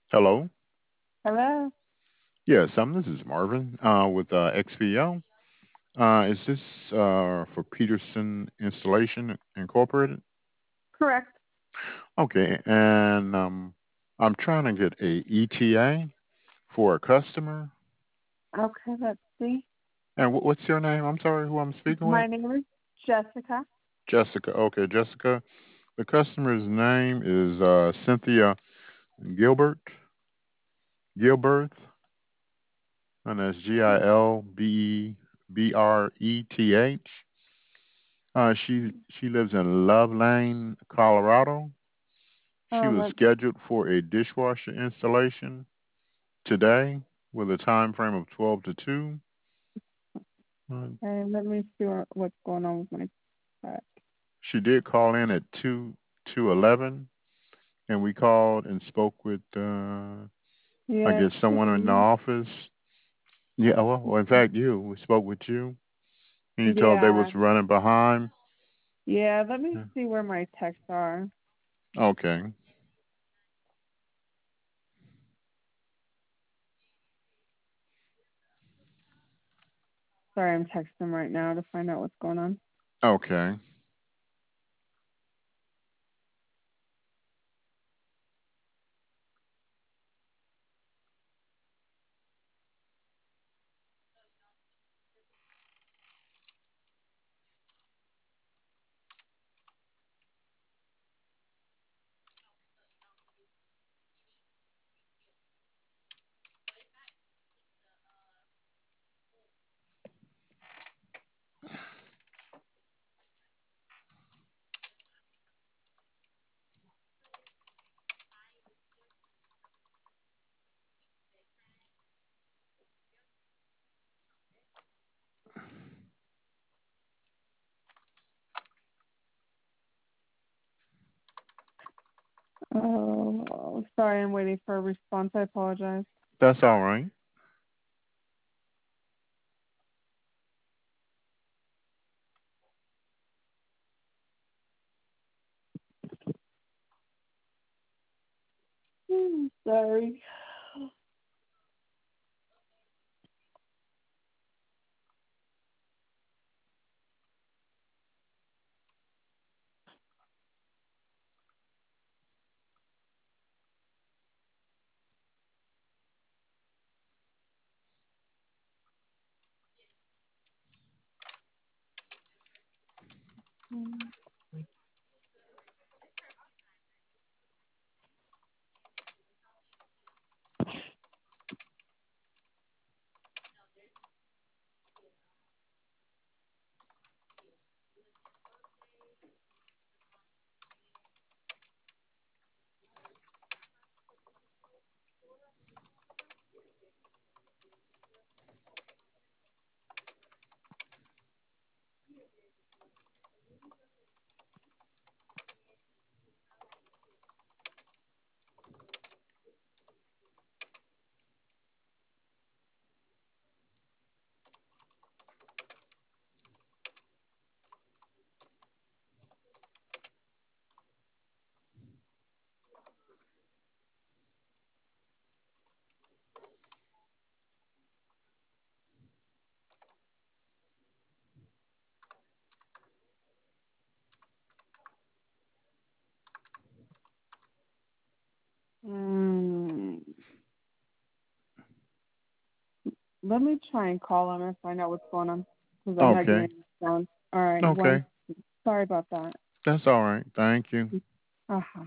Hello. Hello. Yes, this is Marvin with XPO. Is this for Peterson Installation Incorporated? Correct. Okay, and I'm trying to get a ETA for a customer. Okay, let's see. And what's your name? I'm sorry, who I'm speaking with? My name is Jessica. Jessica. Okay, Jessica. The customer's name is Cynthia Gilbert. Gilbert, and that's Gilbreth. She lives in Love Lane, Colorado. She was Let's scheduled for a dishwasher installation today with a time frame of 12 to 2. Uh, let me see what's going on with my cat. she did call in at 2 to 11, and we called and spoke with I Yeah, guess someone in the office. Yeah, well, in fact, we spoke with you, and you told they yeah, was running behind. yeah. Let me Yeah. see where my texts are. Okay, Sorry, I'm texting right now to find out what's going on. okay. Oh, sorry, I'm waiting for a response. I apologize. That's all right. Sorry. Mm, let me try and call him and find out what's going on because I'm not getting Okay, any response. All right, one. okay. Sorry about that. That's all right. Thank you. Uh-huh.